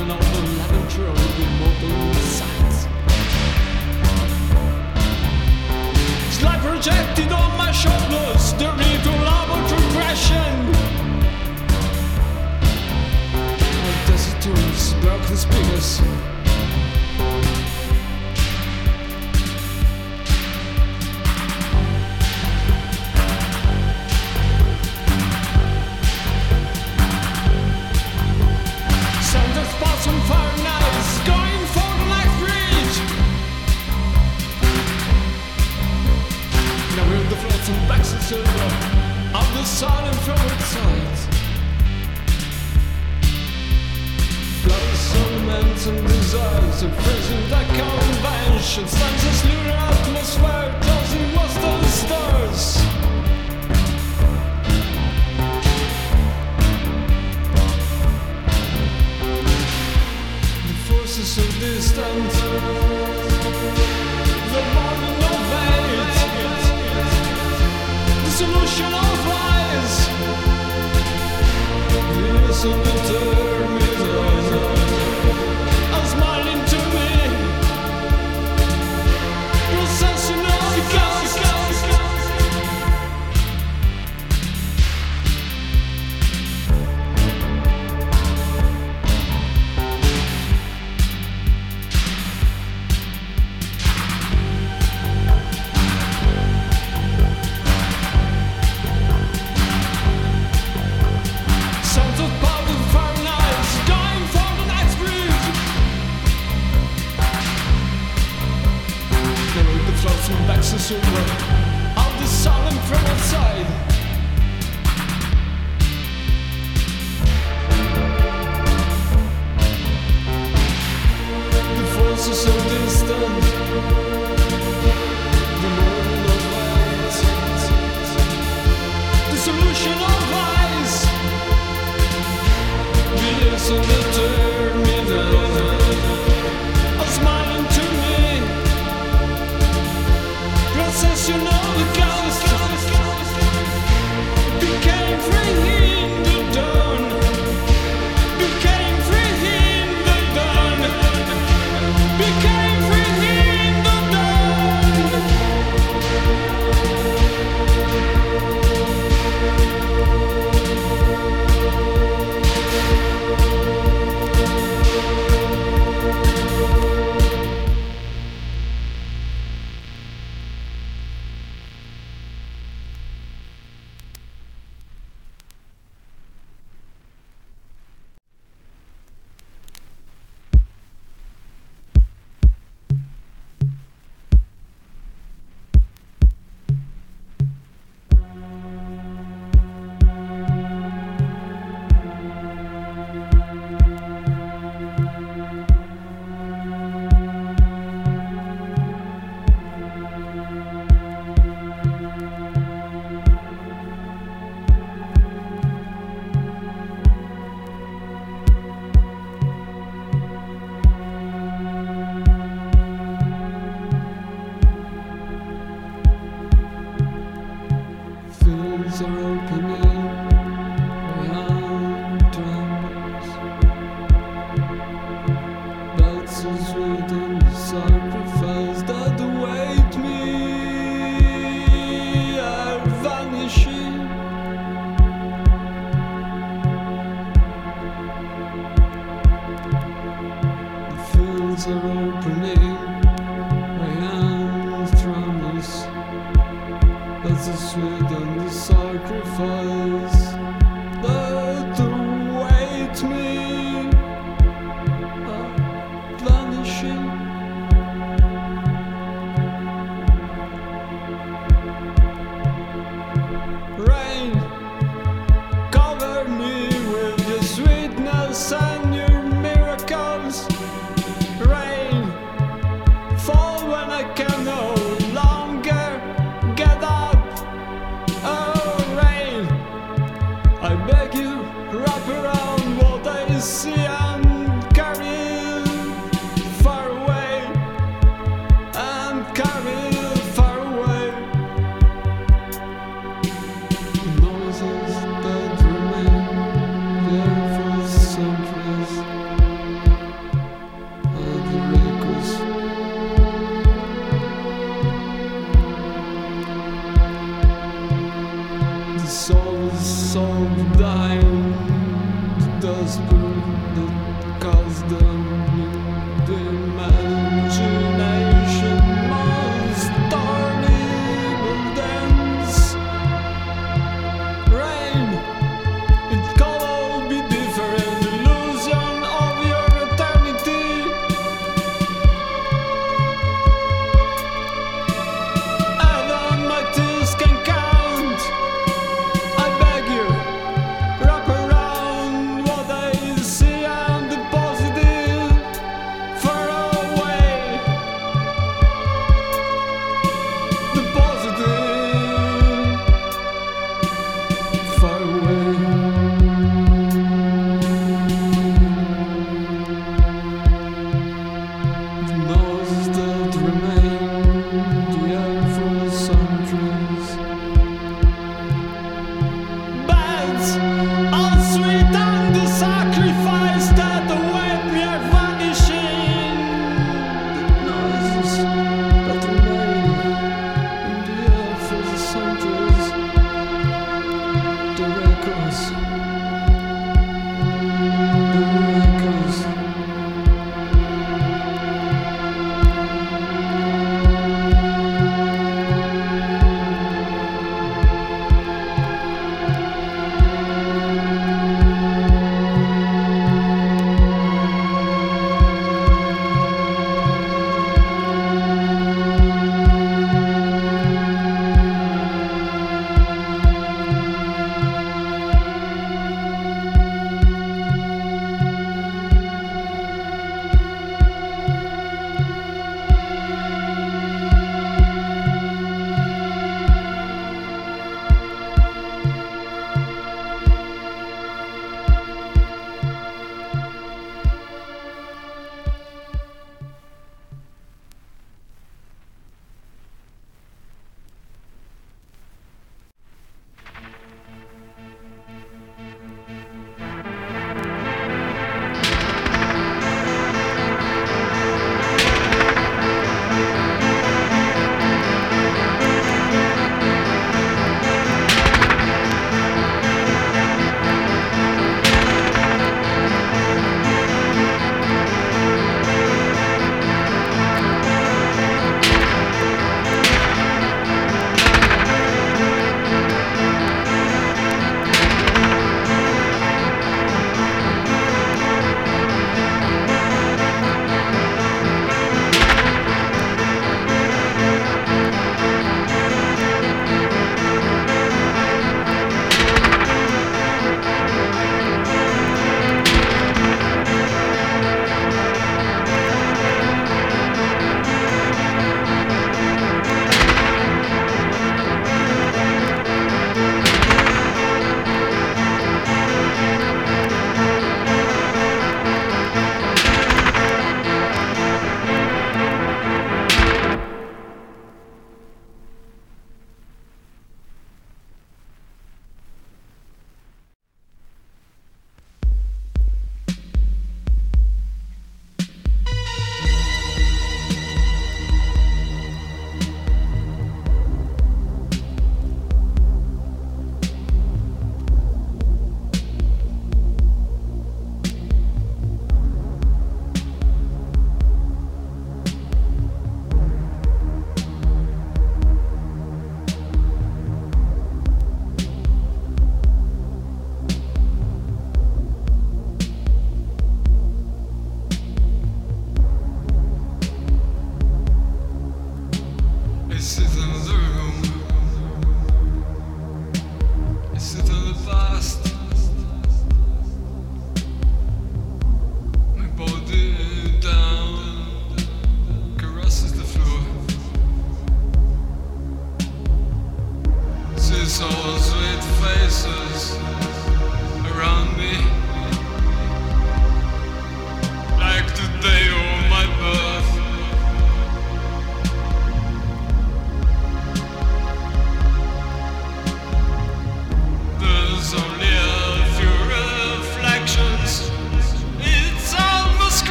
on the lavender of the modern sights. It's like projected on my shoulders, the evil of regression. My destitutes, broken speakers. Some fire nights going for the next bridge. Now we're the floats and backs and silver of the sun and from its sides. Blood ornaments and desires of prison that convention stands as lunar atmosphere closing western stars. So distant, the morning of hate, the solution of lies, this is the terminal, are smiling to me, processing of the chaos. Backs and silver of the sun from outside. The forces so distant, the morning of light, the solution of lies, this is the terminal, are smiling to me. You know the ghost became free in the dawn, became free in the dawn, became free in the fields are opening, my drums, that's a sweet and sacrifice that await me are vanishing. The fields are opening, my hands drums, that's a sweet and the sacrifice that await me are vanishing. Rain, cover me with your sweetness and your miracles. Rain, wisdom and imagination must turn evil dance. Rain, it can all be different. Illusion of your eternity. Even my tears can count. I beg you, wrap around what I see and deposit it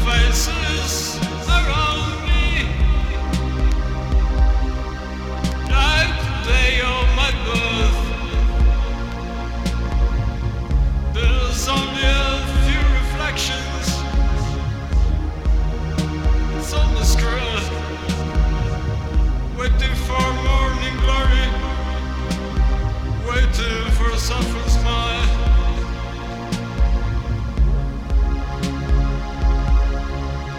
faces around me, like the day of my birth. There's only a few reflections. It's on the screen, waiting for morning glory, waiting for a soft smile.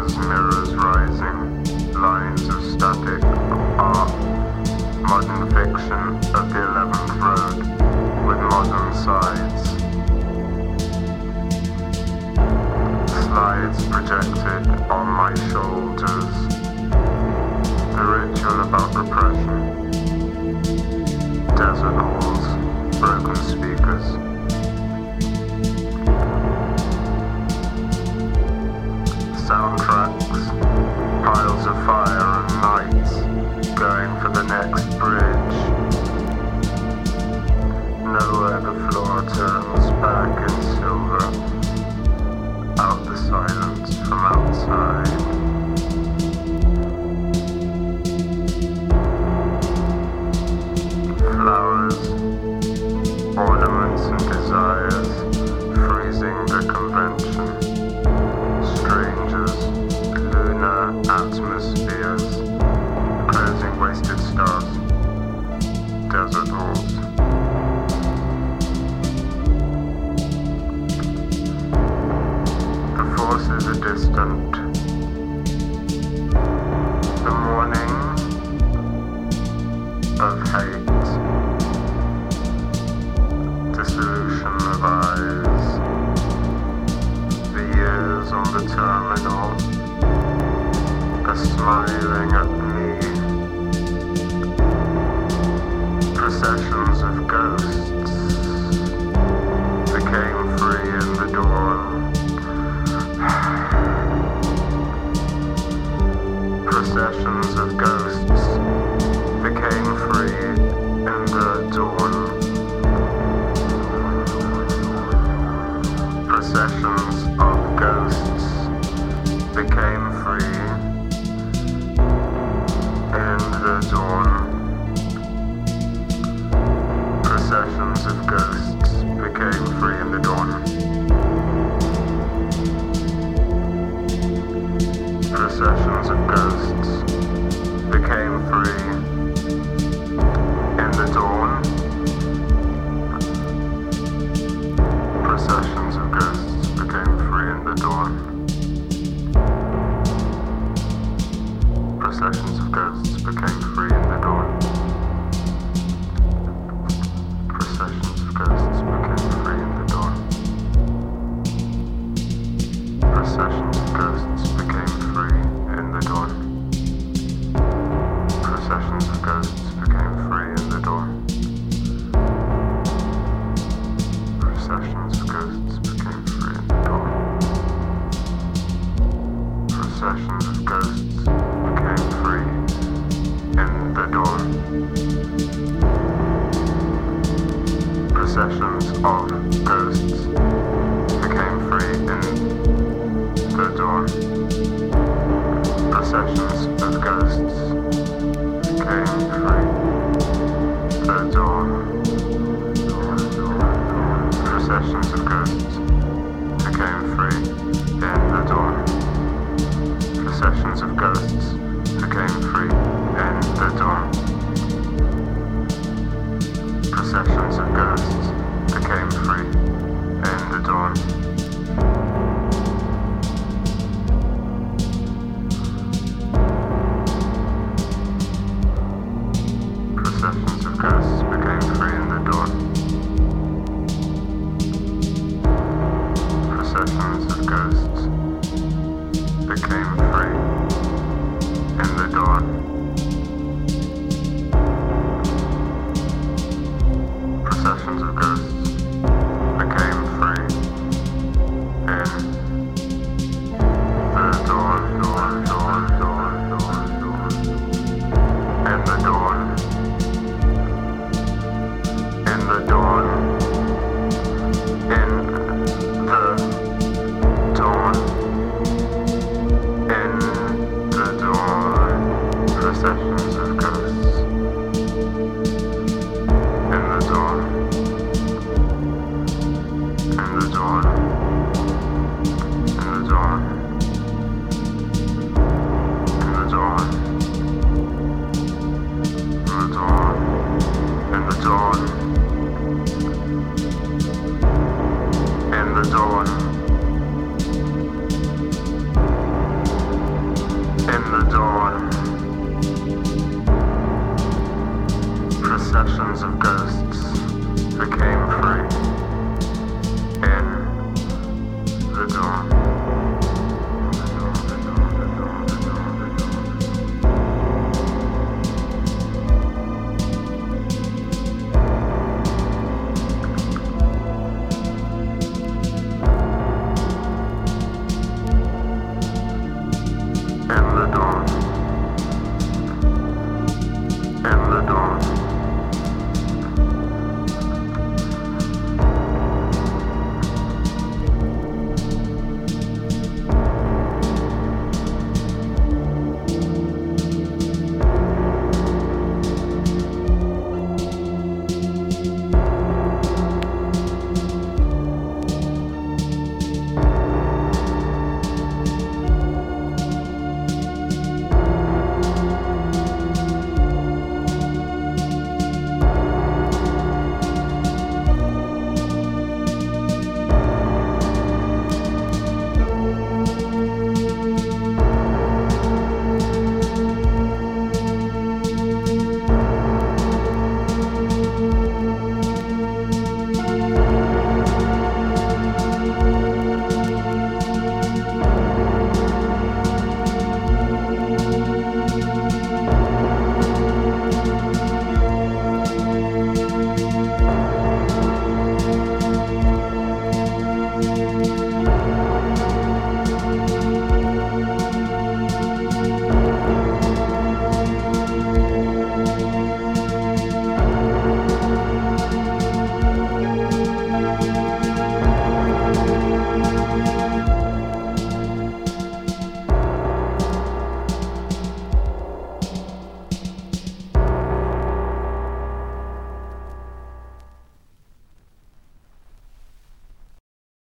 mirrors rising, lines of static art, modern fiction of the 11th road with modern sides. Slides projected on my shoulders, the ritual about repression, desert halls, broken speakers. Soundtracks, piles of fire and nights, going for the next bridge. Nowhere the floor turns back in silver, out the silence from outside. Flowers, ornaments and desires, freezing the convention. Strangers, lunar atmospheres, closing wasted stars, desert halls. The forces are distant. The morning of hate, dissolution of eyes, the years on the terminal are smiling at me. Processions of ghosts became free in the dawn. Processions of ghosts became free in the dawn. Processions of ghosts became free in the dawn. Processions of ghosts became free in the dawn. Processions of ghosts became free in the dawn. Processions of ghosts became free in the dawn. Processions of ghosts became free in the dawn. Processions of ghosts became free in the dawn. Processions of ghosts became free in the dawn. Processions of ghosts became free in the dawn. Processions of ghosts became free in the dawn. Processions of ghosts became free in the dawn. Processions of ghosts became free in the dawn. Processions of ghosts became free the dawn. Processions of ghosts became free in the dawn. Processions of ghosts became free in the dawn. Processions of ghosts became free in the dawn. Processions of ghosts became free in the dawn. Processions of ghosts became free in the dawn. Processions of ghosts became free In the dawn, processions of ghosts became free. In the dawn. In the dawn.